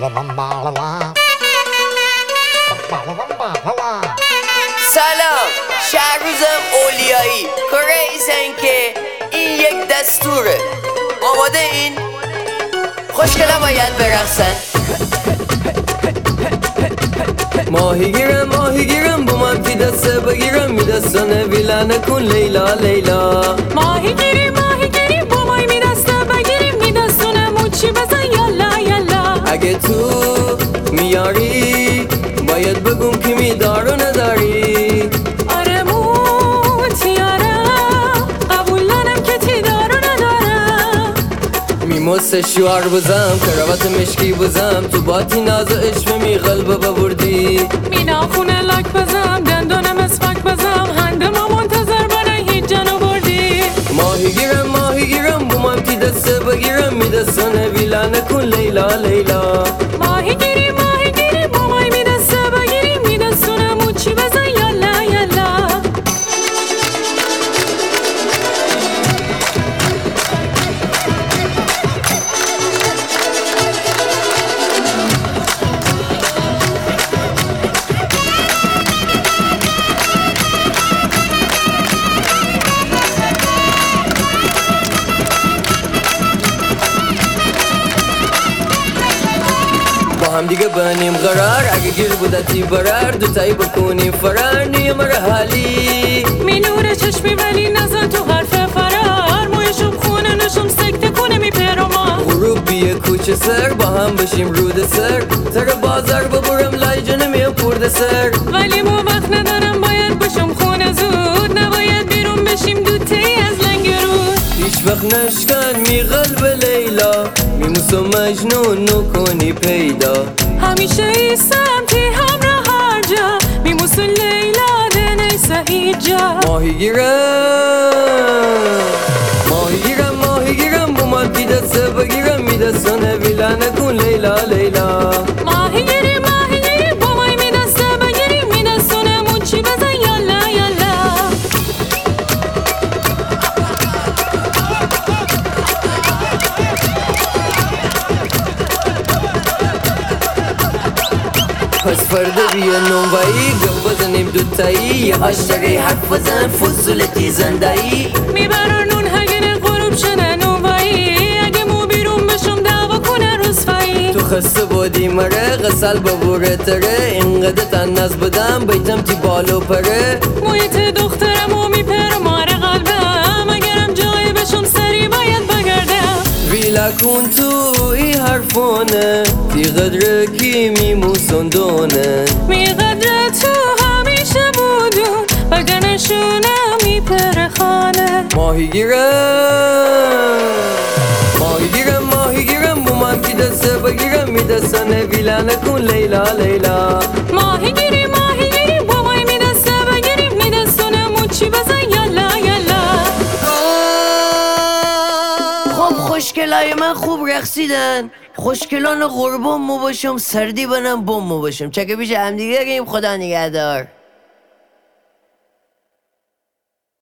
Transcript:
سلام، شهروزم اولیایی. کره ایسن که این یک دستوره. آماده این؟ خوشگله باید برقصن. ماهی گیرم بومم دسته بگیرم میدستانه ویلا نکن لیلا لیلا. ماهی گیری بومای میدسته بگیریم میدستونه موچی بزن یالا یالا. اگه تو میاری باید بگم که میدارو نداری. آره موتیارم قبول دارم که تی دارو ندارم. میموسه شوار بزم کراوات مشکی بزم تو باتی ناز و عشق می قلب ببردی. مینا خونه لاک بزم دندونم اسفک بزم هنده ما منتظر برای هیچ جانو بردی. ماهی گیرم بومم دسته بگیرم میدستانه ویلا نکن لیلا لیلا. ماهی گیری بومای میدسته بگیریم میدستونه موچی بزن یالا یالا. هم دیگه بنیم قرار اگه گیر بودتی برار دوتایی بکنیم فرار نیم رحالی. می نور چشمی ولی نزن تو حرف فرار. مویشم خونه نشم سکته کنه می پیرما. غروب بیه کوچه سر با هم بشیم رود سر تر بازار ببرم لای جنمیم پرده سر. ولی مو وقت ندارم باید بشم خونه زود. نباید بیرون بشیم دوتی از لنگ رود. هیچ وقت نشکن می قلب لیلا میموسو مجنون نکنی پیدا. همیشه ای سمتی همراه هر جا میموسو لیلا ده نیسه هیچ جا. ماهی گیرم بومم دسته بگیرم میدستانه ویلا نکن لیلا لیلا. ماهی گیری بومای میدسته بگیریم میدستونه موچی بزن یالا یالا. پس فردا بیا نونوایی گم بزنیم دوتایی یه هاشتگی حرف بزن فضولتی زندایی. میبرن نون هگین غروب شده نونوایی. اگه مو بیرون بشم دعوا کنه رسوایی. تو خسته بودی مره غسل ببوره تره اینقدر تنز بدم بیتم تی بالو پره. مویت دخترم و میپره ماره قلبم. اگرم جایی بشم سری باید بگردم. ویلا کن تو ای حرفونه تی قدر کی میموسندونه. میقدر تو همیشه بودون وگرنشونم میپره خانه. ماهی گیرم بومم دسته بگیرم میدستانه ویلا نکن لیلا لیلا. ماهی گیری بومای میدسته بگیریم میدستونه موچی بزن یالا یالا. خب خوشگلای من خوب رقصیدن. خوشگلان قربان مو باشم سردی بنم بم مو باشم. چکه پیش هم دیگه گیم. خدا نگهدار.